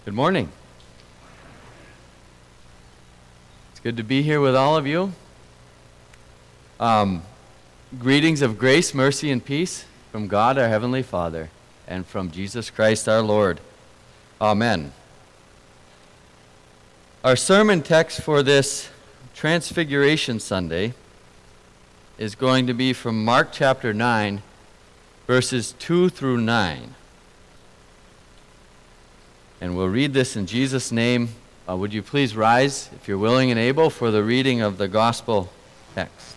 Good morning. It's good to be here with all of you. Greetings of grace, mercy, and peace from God our Heavenly Father and from Jesus Christ our Lord. Amen. Our sermon text for this Transfiguration Sunday is going to be from Mark chapter 9, verses 2 through 9. And we'll read this in Jesus' name. Would you please rise, if you're willing and able, for the reading of the gospel text.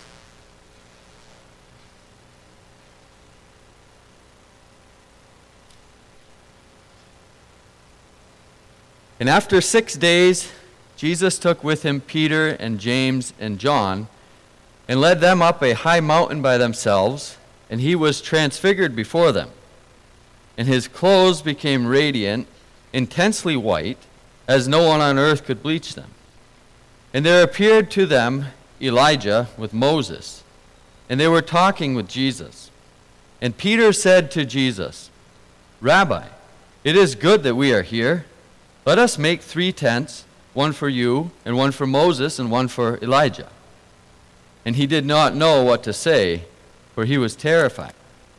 And after 6 days, Jesus took with him Peter and James and John, and led them up a high mountain by themselves, and he was transfigured before them. And his clothes became radiant, intensely white, as no one on earth could bleach them. And there appeared to them Elijah with Moses, and they were talking with Jesus. And Peter said to Jesus, "Rabbi, it is good that we are here. Let us make 3 tents, one for you, and one for Moses, and one for Elijah." And he did not know what to say, for he was terrified.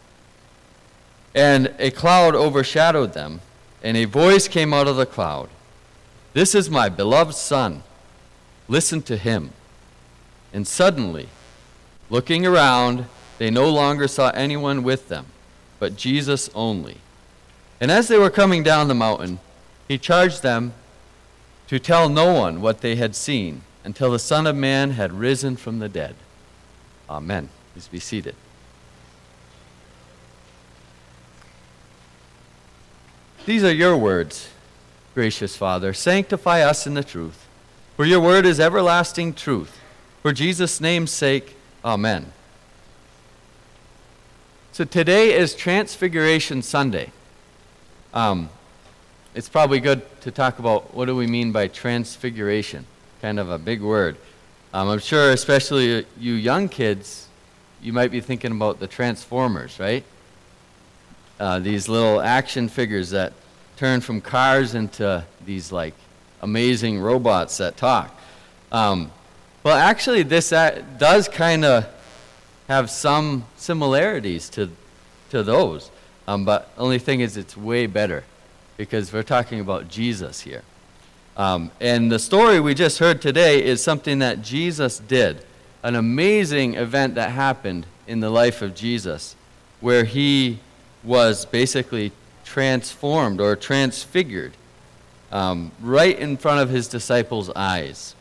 And a cloud overshadowed them, and a voice came out of the cloud, "This is my beloved Son. Listen to him." And suddenly, looking around, they no longer saw anyone with them, but Jesus only. And as they were coming down the mountain, he charged them to tell no one what they had seen until the Son of Man had risen from the dead. Amen. Please be seated. These are your words, gracious Father. Sanctify us in the truth, for your word is everlasting truth. For Jesus' name's sake, amen. So today is Transfiguration Sunday. It's probably good to talk about what do we mean by transfiguration, kind of a big word. I'm sure especially you young kids, you might be thinking about the Transformers, right? These little action figures that turn from cars into these like amazing robots that talk. Well, actually this does kind of have some similarities to those. But only thing is it's way better because we're talking about Jesus here. And the story we just heard today is something that Jesus did, an amazing event that happened in the life of Jesus, where he was basically transformed or transfigured right in front of his disciples' eyes.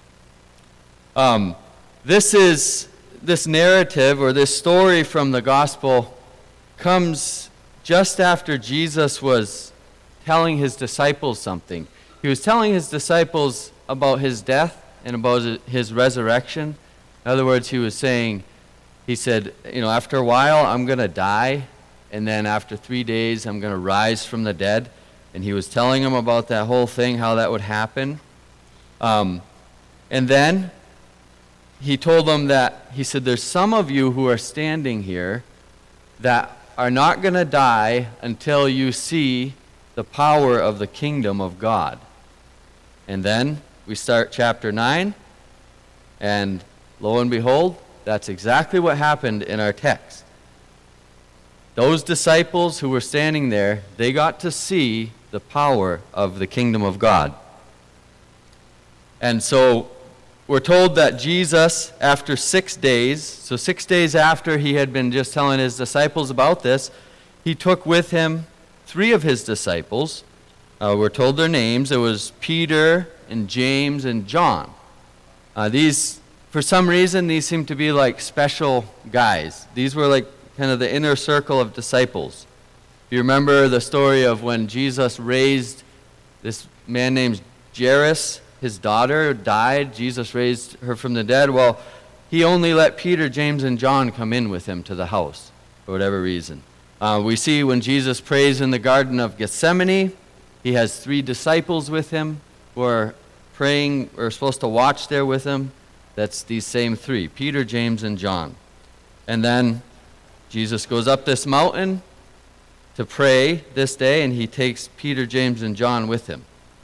This narrative or this story from the gospel comes just after Jesus was telling his disciples something. He was telling his disciples about his death and about his resurrection. In other words, he said, after a while I'm going to die, and then after 3 days I'm going to rise from the dead. And he was telling them about that whole thing, how that would happen. And then he told them he said, there's some of you who are standing here that are not going to die until you see the power of the kingdom of God. And then we start chapter 9, and lo and behold, that's exactly what happened in our text. Those disciples who were standing there, they got to see the power of the kingdom of God. And so we're told that Jesus, after 6 days, so 6 days after he had been just telling his disciples about this, he took with him 3 of his disciples. We're told their names. It was Peter and James and John. For some reason, these seem to be like special guys. These were like kind of the inner circle of disciples. If you remember the story of when Jesus raised this man named Jairus, his daughter died, Jesus raised her from the dead. Well, he only let Peter, James, and John come in with him to the house for whatever reason. We see when Jesus prays in the Garden of Gethsemane, he has 3 disciples with him who are praying or supposed to watch there with him. That's these same 3, Peter, James, and John. And then Jesus goes up this mountain to pray this day, and he takes Peter, James, and John with him.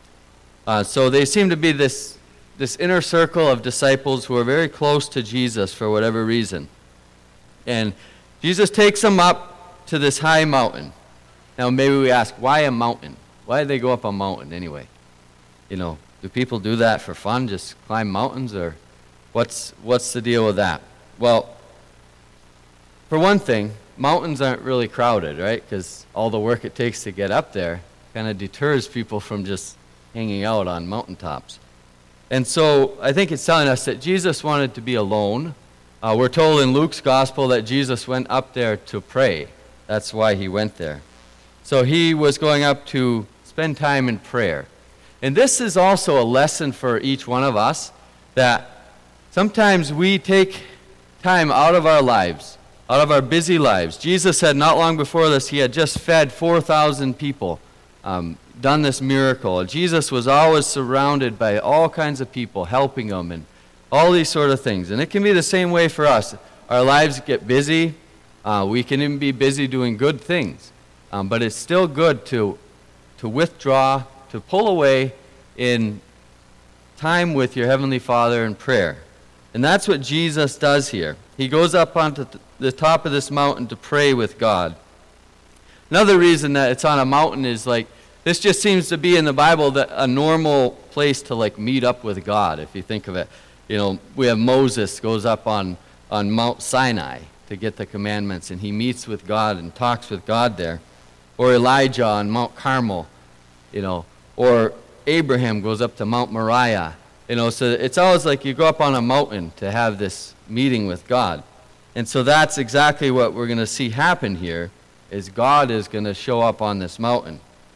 So they seem to be this inner circle of disciples who are very close to Jesus for whatever reason. And Jesus takes them up to this high mountain. Now maybe we ask, why a mountain? Why did they go up a mountain anyway? Do people do that for fun, just climb mountains, or what's the deal with that? Well, for one thing, mountains aren't really crowded, right? Because all the work it takes to get up there kind of deters people from just hanging out on mountaintops. And so I think it's telling us that Jesus wanted to be alone. We're told in Luke's gospel that Jesus went up there to pray. That's why he went there. So he was going up to spend time in prayer. And this is also a lesson for each one of us, that sometimes we take time out of our lives, out of our busy lives. Jesus had not long before this, he had just fed 4,000 people, done this miracle. Jesus was always surrounded by all kinds of people helping him and all these sort of things. And it can be the same way for us. Our lives get busy. We can even be busy doing good things. But it's still good to withdraw, to pull away in time with your Heavenly Father in prayer. And that's what Jesus does here. He goes up onto the top of this mountain to pray with God. Another reason that it's on a mountain is this just seems to be in the Bible that a normal place to meet up with God, if you think of it. We have Moses goes up on Mount Sinai to get the commandments, and he meets with God and talks with God there. Or Elijah on Mount Carmel, or Abraham goes up to Mount Moriah. So it's always you go up on a mountain to have this meeting with God. And so that's exactly what we're going to see happen here, is God is going to show up on this mountain.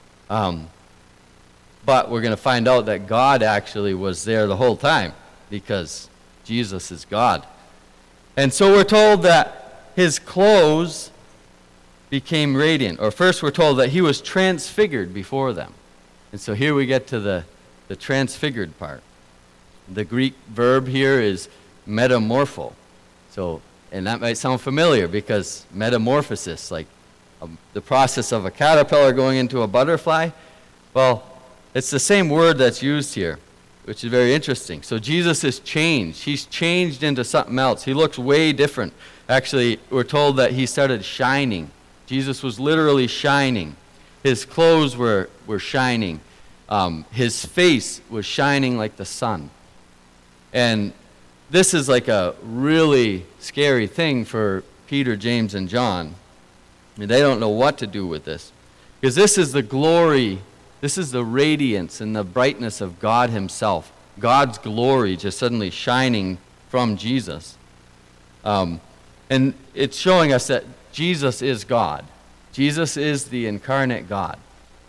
But we're going to find out that God actually was there the whole time, because Jesus is God. And so we're told that his clothes became radiant. Or first we're told that he was transfigured before them. And so here we get to the transfigured part. The Greek verb here is metamorpho. And that might sound familiar, because metamorphosis, the process of a caterpillar going into a butterfly, well, it's the same word that's used here, which is very interesting. So Jesus is changed. He's changed into something else. He looks way different. Actually, we're told that he started shining. Jesus was literally shining. His clothes were shining. His face was shining like the sun. And this is a really scary thing for Peter, James, and John. They don't know what to do with this. Because this is the glory, this is the radiance and the brightness of God himself. God's glory just suddenly shining from Jesus. And it's showing us that Jesus is God. Jesus is the incarnate God.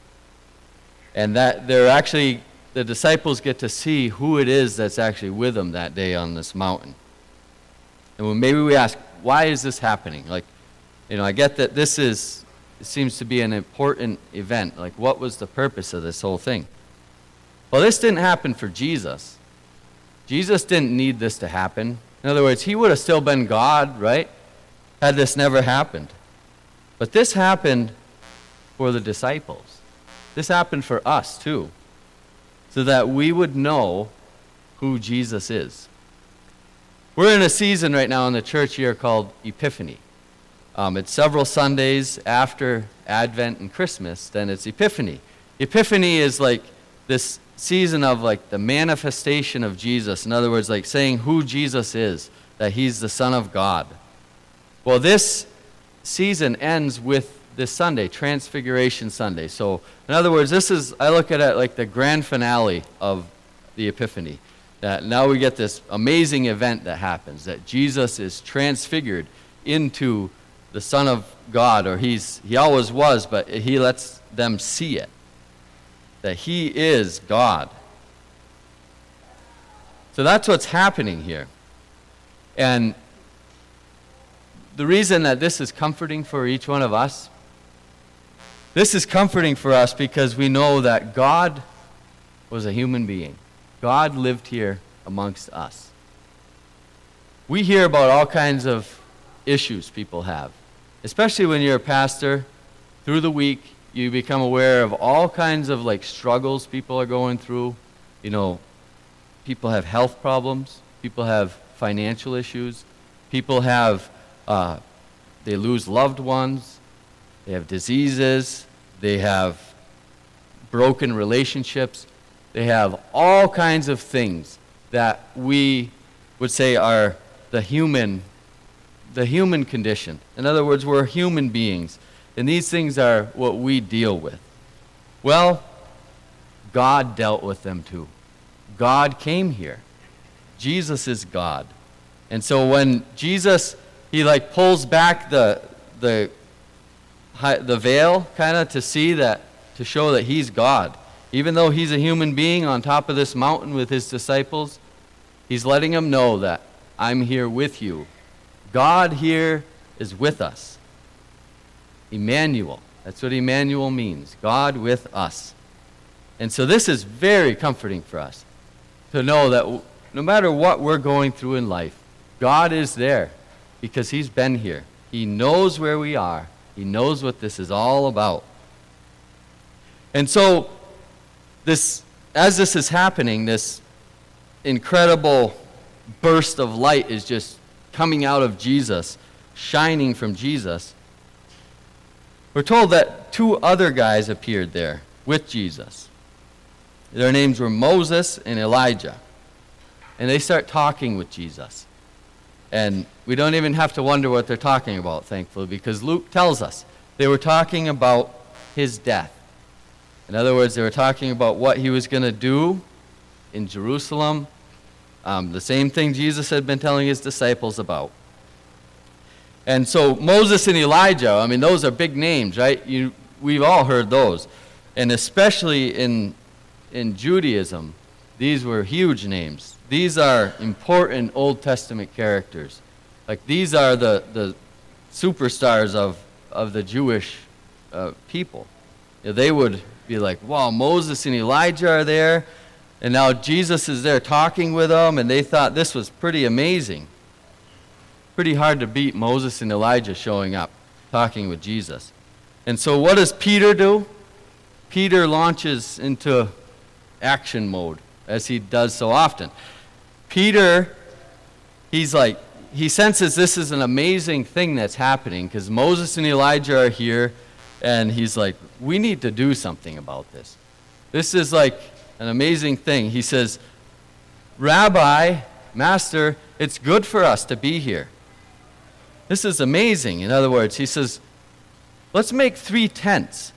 And that the disciples get to see who it is that's actually with them that day on this mountain. And maybe we ask, why is this happening? I get that it seems to be an important event. What was the purpose of this whole thing? Well, this didn't happen for Jesus. Jesus didn't need this to happen. In other words, he would have still been God, right? Had this never happened. But this happened for the disciples. This happened for us too, so that we would know who Jesus is. We're in a season right now in the church year called Epiphany. It's several Sundays after Advent and Christmas, then it's Epiphany. Epiphany is this season of the manifestation of Jesus. In other words, saying who Jesus is, that he's the Son of God. Well, this season ends with this Sunday, Transfiguration Sunday. So, in other words, I look at it like the grand finale of the Epiphany. That now we get this amazing event that happens, that Jesus is transfigured into the Son of God, or he always was, but he lets them see it, that he is God. So that's what's happening here. And the reason that this is comforting for each one of us, this is comforting for us because we know that God was a human being. God lived here amongst us. We hear about all kinds of issues people have, especially when you're a pastor. Through the week, you become aware of all kinds of struggles people are going through, You know, people have health problems. People have financial issues. People have, they lose loved ones. They have diseases. They have broken relationships. They have all kinds of things that we would say are the human condition. In other words, we're human beings, and these things are what we deal with. Well, God dealt with them too. God came here. Jesus is God. And so when Jesus, he like pulls back the veil kind of to see that, to show that he's God. Even though he's a human being on top of this mountain with his disciples, he's letting them know that I'm here with you. God here is with us. Emmanuel. That's what Emmanuel means. God with us. And so this is very comforting for us to know that no matter what we're going through in life, God is there because he's been here. He knows where we are. He knows what this is all about. And so as this is happening, this incredible burst of light is just coming out of Jesus, shining from Jesus. We're told that two other guys appeared there with Jesus. Their names were Moses and Elijah. And they start talking with Jesus. And we don't even have to wonder what they're talking about, thankfully, because Luke tells us they were talking about his death. In other words, they were talking about what he was going to do in Jerusalem, the same thing Jesus had been telling his disciples about. And so Moses and Elijah, I mean, those are big names, right? We've all heard those. And especially in Judaism, these were huge names. These are important Old Testament characters. Like, these are the superstars of the Jewish people. You know, they would be like, wow, Moses and Elijah are there, and now Jesus is there talking with them, and they thought this was pretty amazing. Pretty hard to beat Moses and Elijah showing up, talking with Jesus. And so what does Peter do? Peter launches into action mode, as he does so often. Peter, he senses this is an amazing thing that's happening because Moses and Elijah are here, and he's like, we need to do something about this. This is like an amazing thing. He says, Rabbi, Master, it's good for us to be here. This is amazing. In other words, he says, let's make 3 tents.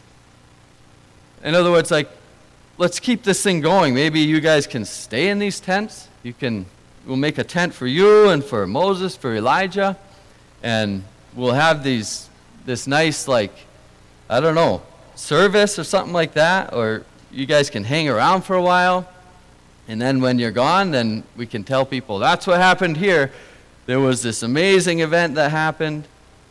In other words, like, let's keep this thing going. Maybe you guys can stay in these tents. We'll make a tent for you and for Moses, for Elijah, and we'll have this nice, like, I don't know, service or something like that, or you guys can hang around for a while, and then when you're gone, then we can tell people, that's what happened here. There was this amazing event that happened.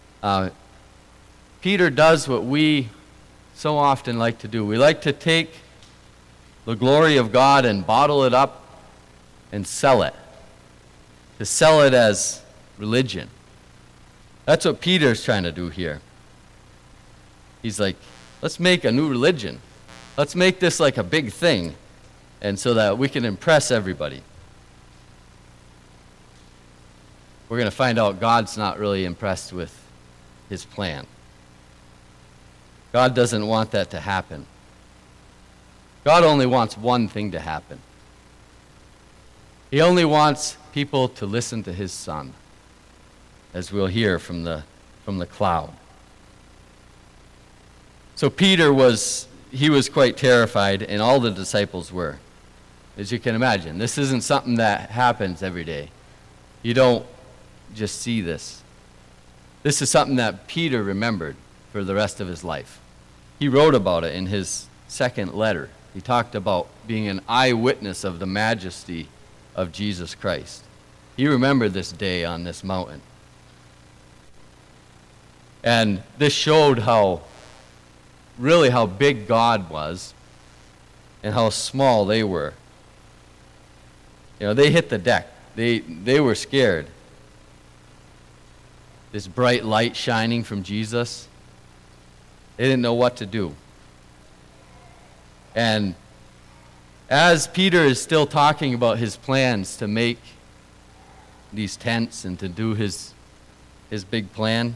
Peter does what we so often like to do. We like to take the glory of God and bottle it up and sell it. To sell it as religion. That's what Peter's trying to do here. He's like, let's make a new religion. Let's make this like a big thing, and so that we can impress everybody. We're going to find out God's not really impressed with his plan. God doesn't want that to happen. God only wants one thing to happen. He only wants people to listen to his Son, as we'll hear from the cloud. So Peter was quite terrified, and all the disciples were. As you can imagine, this isn't something that happens every day. You don't just see this. This is something that Peter remembered for the rest of his life. He wrote about it in his second letter. He talked about being an eyewitness of the majesty of Jesus Christ. He remembered this day on this mountain. And this showed how big God was and how small they were. You know, they hit the deck. They were scared. This bright light shining from Jesus. They didn't know what to do. And As Peter is still talking about his plans to make these tents and to do his big plan,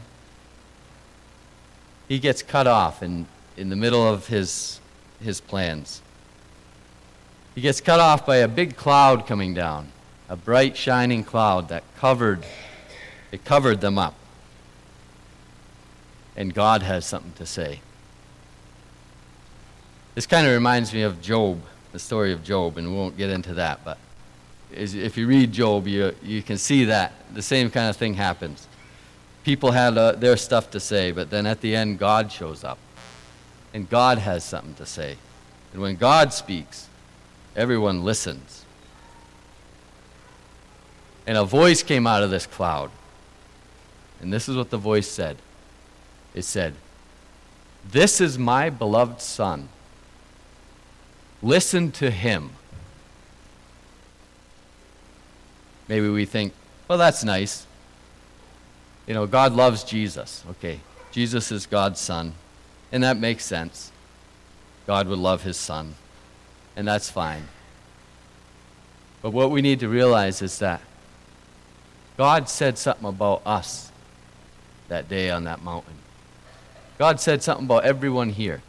he gets cut off in the middle of his plans. He gets cut off by a big cloud coming down, a bright shining cloud that covered them up. And God has something to say. This kind of reminds me of Job, the story of Job, and we won't get into that, but if you read Job, you can see that the same kind of thing happens. People had their stuff to say, but then at the end, God shows up, and God has something to say. And when God speaks, everyone listens. And a voice came out of this cloud, and this is what the voice said. It said, "This is my beloved Son. Listen to him." Maybe we think, well, that's nice. God loves Jesus. Okay, Jesus is God's Son, and that makes sense. God would love his Son, and that's fine. But what we need to realize is that God said something about us that day on that mountain. God said something about everyone here.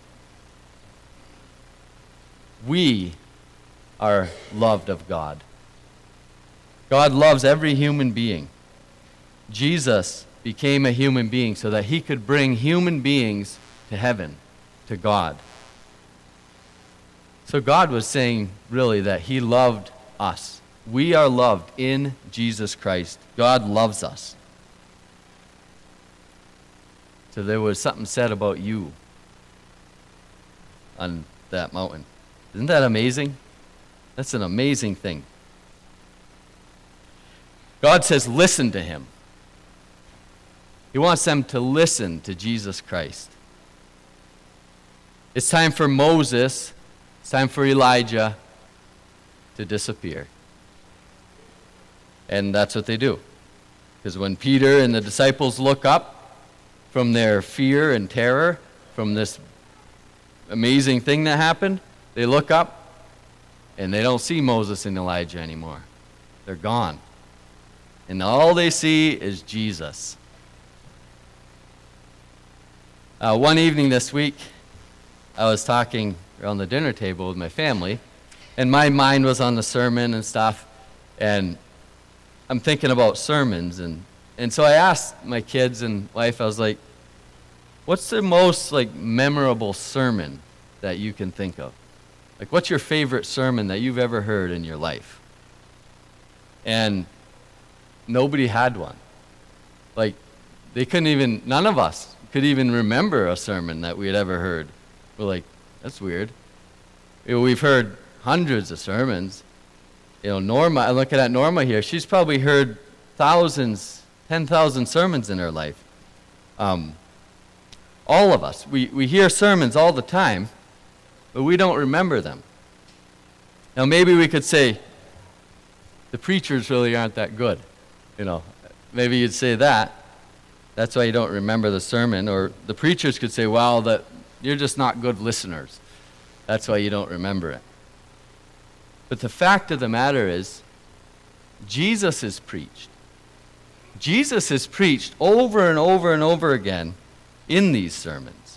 We are loved of God. God loves every human being. Jesus became a human being so that he could bring human beings to heaven, to God. So God was saying, really, that he loved us. We are loved in Jesus Christ. God loves us. So there was something said about you on that mountain. Isn't that amazing? That's an amazing thing. God says, listen to him. He wants them to listen to Jesus Christ. It's time for Moses, it's time for Elijah to disappear. And that's what they do. Because when Peter and the disciples look up from their fear and terror, from this amazing thing that happened, they look up and they don't see Moses and Elijah anymore. They're gone. And all they see is Jesus. One evening this week, I was talking around the dinner table with my family, and my mind was on the sermon and stuff, and I'm thinking about sermons, and so I asked my kids and wife, I was like, what's the most memorable sermon that you can think of? What's your favorite sermon that you've ever heard in your life? And nobody had one. They couldn't even, none of us could even remember a sermon that we had ever heard. We're like, that's weird. We've heard hundreds of sermons. Norma, I'm looking at Norma here, she's probably heard thousands, 10,000 sermons in her life. All of us, we hear sermons all the time, but we don't remember them. Now maybe we could say, the preachers really aren't that good. Maybe you'd say that. That's why you don't remember the sermon. Or the preachers could say, well, that you're just not good listeners. That's why you don't remember it. But the fact of the matter is, Jesus is preached. Jesus is preached over and over and over again in these sermons.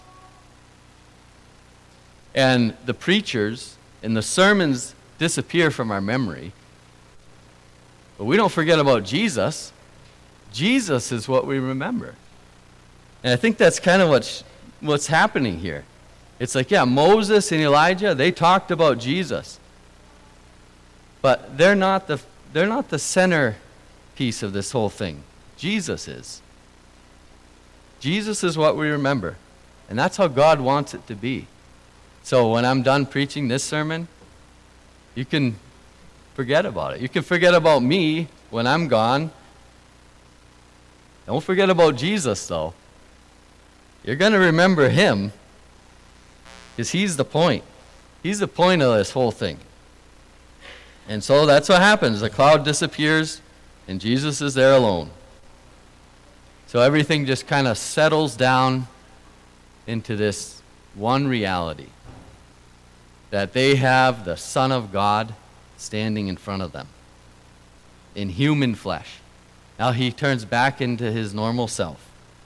And the preachers and the sermons disappear from our memory. But we don't forget about Jesus. Jesus is what we remember. And I think that's kind of what's happening here. It's Moses and Elijah, they talked about Jesus. But they're not the center piece of this whole thing. Jesus is. Jesus is what we remember. And that's how God wants it to be. So when I'm done preaching this sermon, you can forget about it. You can forget about me when I'm gone. Don't forget about Jesus, though. You're going to remember him because he's the point. He's the point of this whole thing. And so that's what happens. The cloud disappears, and Jesus is there alone. So everything just kind of settles down into this one reality. that they have the Son of God standing in front of them in human flesh. Now he turns back into his normal self.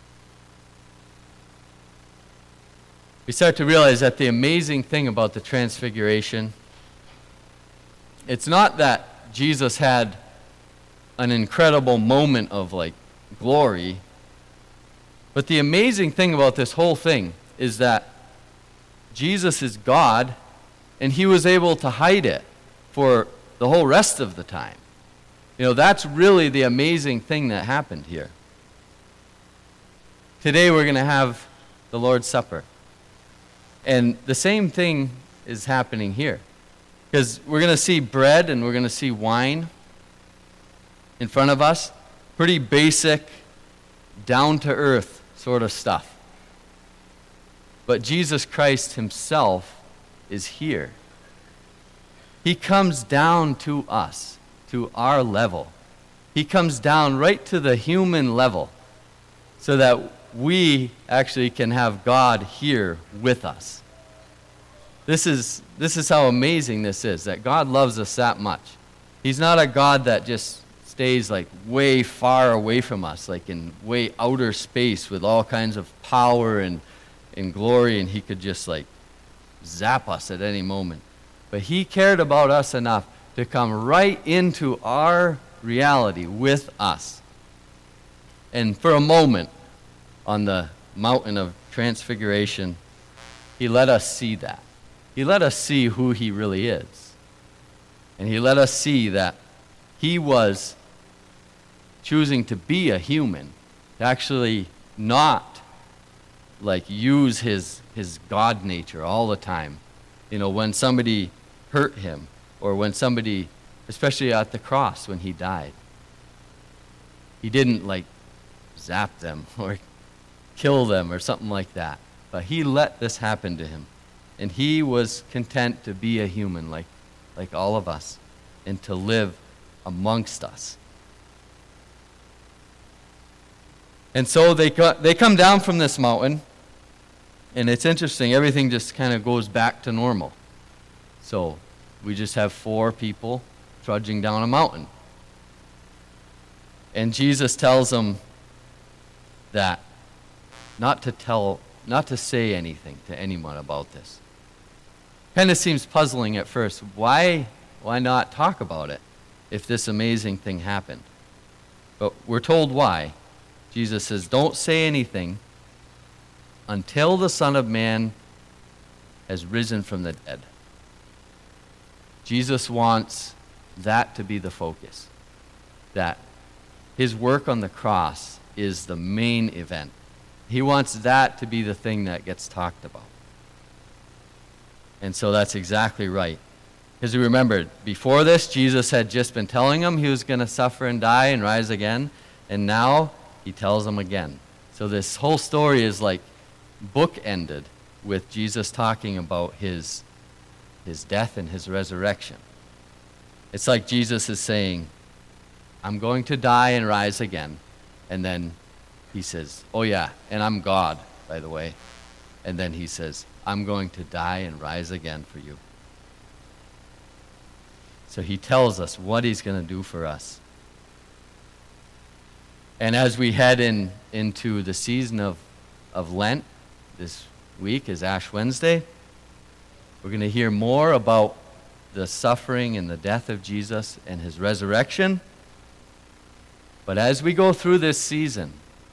We start to realize that the amazing thing about the Transfiguration, it's not that Jesus had an incredible moment of glory, but the amazing thing about this whole thing is that Jesus is God, and he was able to hide it for the whole rest of the time. That's really the amazing thing that happened here. Today we're going to have the Lord's Supper. And the same thing is happening here. Because we're going to see bread and we're going to see wine in front of us. Pretty basic, down-to-earth sort of stuff. But Jesus Christ himself is here. He comes down to us, to our level. He comes down right to the human level so that we actually can have God here with us. This is how amazing this is, that God loves us that much. He's not a God that just stays way far away from us, in way outer space with all kinds of power and glory, and he could just zap us at any moment. But he cared about us enough to come right into our reality with us. And for a moment, on the mountain of Transfiguration, he let us see that. He let us see who he really is. And he let us see that he was choosing to be a human, to actually not use his God nature all the time. When somebody hurt him, or when somebody, especially at the cross when he died, he didn't zap them or kill them or something like that. But he let this happen to him. And he was content to be a human like all of us and to live amongst us. And so they come down from this mountain, and it's interesting, everything just kind of goes back to normal. So we just have 4 people trudging down a mountain. And Jesus tells them that not to say anything to anyone about this. Kind of seems puzzling at first. Why not talk about it if this amazing thing happened? But we're told why. Jesus says, don't say anything until the Son of Man has risen from the dead. Jesus wants that to be the focus. That his work on the cross is the main event. He wants that to be the thing that gets talked about. And so that's exactly right. Because we remember, before this, Jesus had just been telling them he was going to suffer and die and rise again. And now he tells them again. So this whole story is bookended with Jesus talking about his death and his resurrection. It's like Jesus is saying, I'm going to die and rise again. And then he says, oh yeah, and I'm God, by the way. And then he says, I'm going to die and rise again for you. So he tells us what he's going to do for us. And as we head into the season of Lent, this week is Ash Wednesday, we're going to hear more about the suffering and the death of Jesus and his resurrection. But as we go through this season,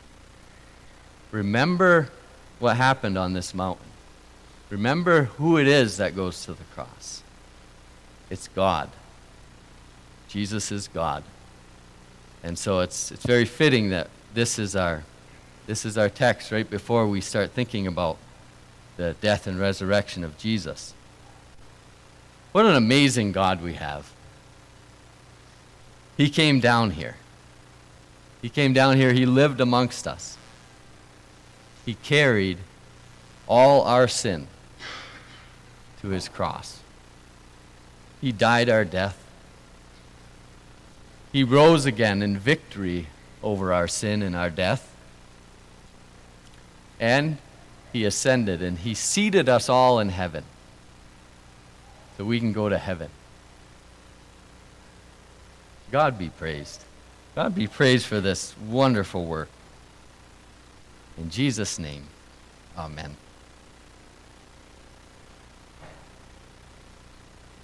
remember what happened on this mountain. Remember who it is that goes to the cross. It's God. Jesus is God. And so it's very fitting that this is our text right before we start thinking about the death and resurrection of Jesus. What an amazing God we have. He came down here. He came down here. He lived amongst us. He carried all our sin to his cross. He died our death. He rose again in victory over our sin and our death. And he ascended and he seated us all in heaven. so we can go to heaven. God be praised. God be praised for this wonderful work. In Jesus' name, amen.